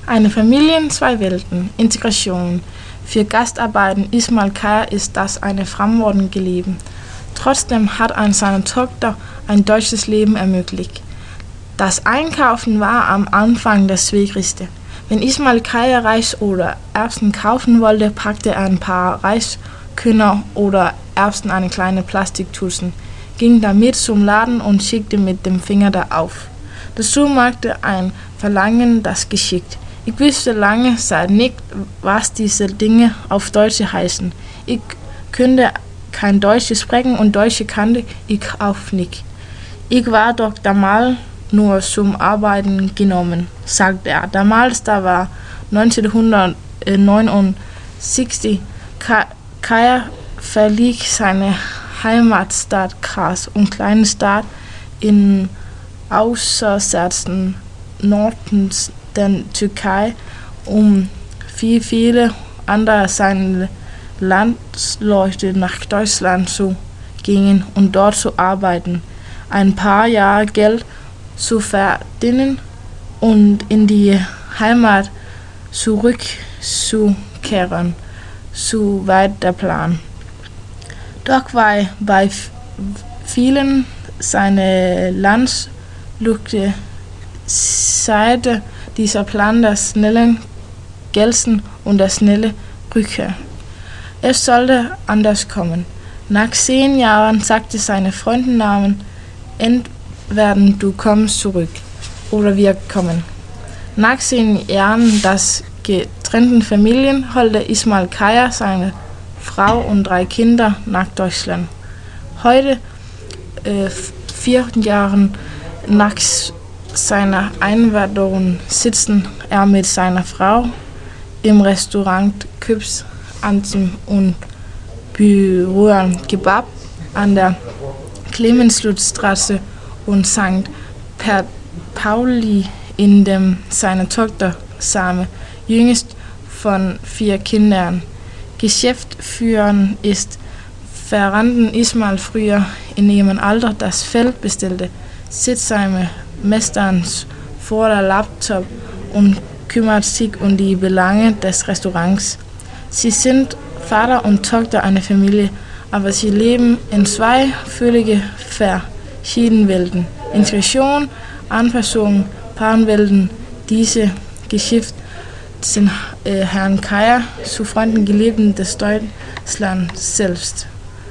Eine Familie, zwei Welten. Integration. Für Gastarbeiten Ismail Kaya ist das eine fremdwordende Leben. Trotzdem hat seine Tochter ein deutsches Leben ermöglicht. Das Einkaufen war am Anfang das Schwierigste. Wenn Ismail Kaya Reis oder Erbsen kaufen wollte, packte er ein paar Reiskörner oder Erbsen in eine kleine Plastiktüte, ging damit zum Laden und schickte mit dem Finger darauf. Dazu machte ein Verlangen das geschickt. Ich wusste lange Zeit nicht, was diese Dinge auf Deutsch heißen. Ich könnte kein Deutsch sprechen und Deutsch kannte ich auch nicht. Ich war doch damals nur zum Arbeiten genommen, sagte er. Damals, da war 1969, Kaya verließ seine Heimatstadt Kars und kleine Stadt in äußersten Norden der Türkei, wie viele andere seine Landsleute nach Deutschland zu gingen und dort zu arbeiten, ein paar Jahre Geld zu verdienen und in die Heimat zurückzukehren, so weit der Plan. Doch war bei vielen seiner Landsleute seit dieser Plan des schnellen Gelsen und der schnelle Rückkehr. Es sollte anders kommen. Nach 10 Jahren sagte seine Freundin Namen, entweder du kommst zurück oder wir kommen. Nach 10 Jahren des getrennten Familien holte Ismail Kaya seine Frau und 3 Kinder nach Deutschland. Heute, 4 Jahre nach seiner Einwanderung, sitzt er mit seiner Frau im Restaurant Küps Antim und berühren Kebab an der Clemensluthstraße und St. Pauli, in dem seine Tochter Same, jüngst von 4 Kindern, Geschäftsführer ist, während Ismail früher in ihrem Alter das Feld bestellte, sitzt seine meistens vor der Laptop und kümmert sich um die Belange des Restaurants. Sie sind Vater und Tochter einer Familie, aber sie leben in 2 völlig verschiedenen Welten. Integration, Anpassung, Paarwelten. Diese Geschichte sind Herrn Kaya zu Freunden gelebt des Deutschland selbst.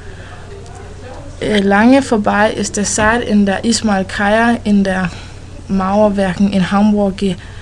Lange vorbei ist der Zeit, in der Ismail Kaya in der Mauerwerken in Hamburg